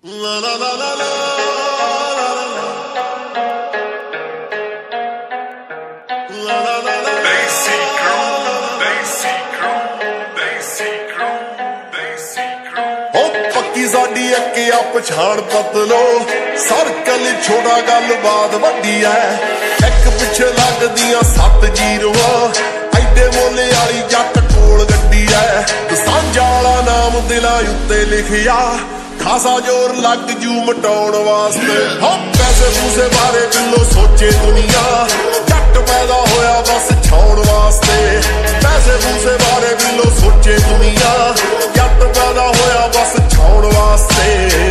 La la la la la. पक्की साडी अके आ पछाण पतलो circle छोटा गलबात वड्डी है एक पिछे लगदियां 7 जीरोआ एडे मोले वाली जट कोल गड्डी है सांझा वाला नाम दिलां उत्ते लिखिया खासा जोर लग जू मटाउण वास्ते हो पैसे पूसे बारे बिल्लो सोचे दुनिया जट पैदा होया बस छाउण वास्ते पैसे पूसे बारे बिल्लो सोचे दुनिया जट पैदा होया बस छाउण वास्ते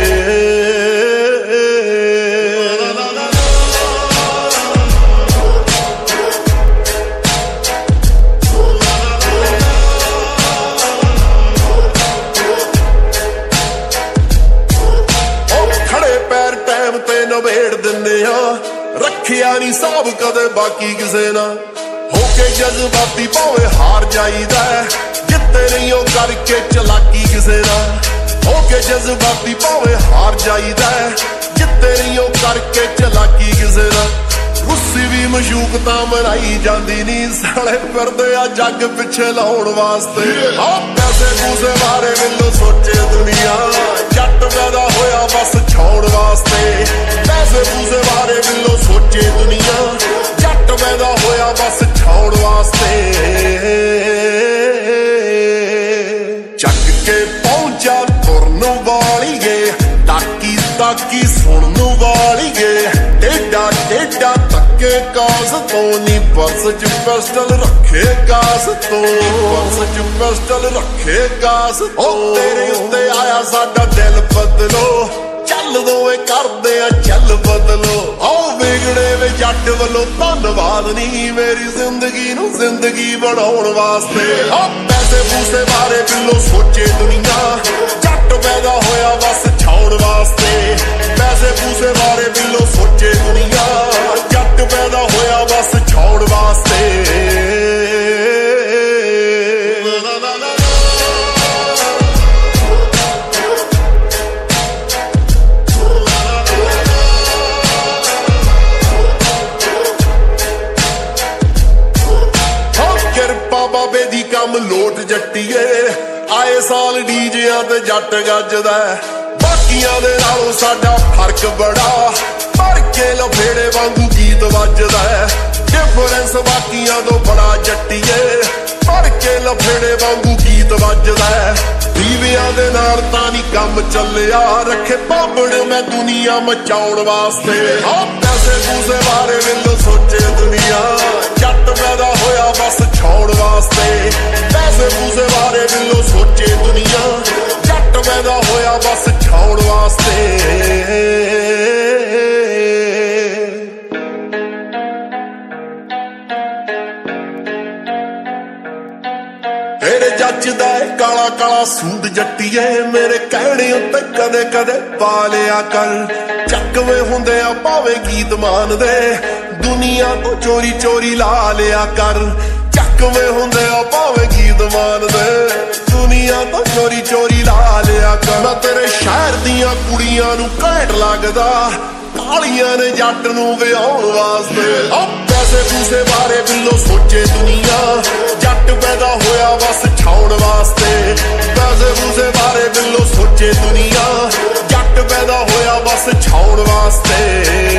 नवेड़ दिने रखिया नी साब कदे बाकी किसे ना होके जज्बाती भावे हार जाईदा जिते नहीं हो करके चलाकी किसे ना होके जज्बाती भावे हार जाईदा जिते नहीं हो करके चलाकी किसे ना रुस्सी भी मशूकता मनाई जाती नी साले फिरदे आ जग पिछे लाउण वास्ते पैसे पूसे बारे मिलो सोचे दुनिया जट पैदा होया बस छाउण वास्ते पैसे पूसे बारे मिलो सोचे दुनिया जट पैदा होया बस छाउण वास्ते चक के पहुंचा तुरन वालीए ताकी ताकी सुनन वालीए टेढ़ा टेढ़ा तके कास तो नी पर्स च पिस्टल रखे कास तो पर्स च पिस्टल रखे कास तो तेरे उत्ते आया साडा दिल बदलो चल दोवे करदे आ चल बदलो आओ बिगड़े वे जट वल्लों धन्नवाद नी मेरी जिंदगी नूं जिंदगी बनाउण वास्ते पैसे पूसे बारे बिल्लो सोचे दुनिया जट पैदा होया बस छाउण वास्ते पैसे पूसे बारे बिल्लो सोचे दुनिया जट पैदा होया बस छाउण वास्ते बाबे दी कम लोट जट्टीए आए साल डीजिया ते जट गजदा बाकियां दे नालों साडा फर्क बड़ा भर के लफेड़े वांगू गीत वजदा डिफरेंस बाकियां तो बड़ा जट्टीए भर के लफेड़े वांगू गीत वजदा दीवियां दे नाल तां नी कम चलिया रखे भाबड़ मैं दुनिया मचाउण वास्ते पैसे पूसे बारे मिलो सोचे दुनिया जट पैदा होया बस छाउण वास्ते पैसे पूसे बारे मिलो सोचे दुनिया जट पैदा होया बस छाउण वास्ते तेरे जचदा काला काला सूट जट्टीए मेरे कहने उत्ते कदे कदे पा लिया कर चकवे हुंदे आ भावे गीत मान दे दुनिया तो चोरी चोरी ला लिया कर चकवे हुंदे आ भावे गीत मान दे दुनिया तो चोरी चोरी ला लिया कर मैं तेरे शहर दियां कुड़ियां नूं घैंट लगदा कालियां ने जट नूं विआउण वास्ते पैसे पूसे बारे बिल्लो सोचे दुनिया जट पैदा होया बस छाउण वास्ते पैसे पूसे बारे बिल्लो सोचे दुनिया जट पैदा होया बस छाउण वास्ते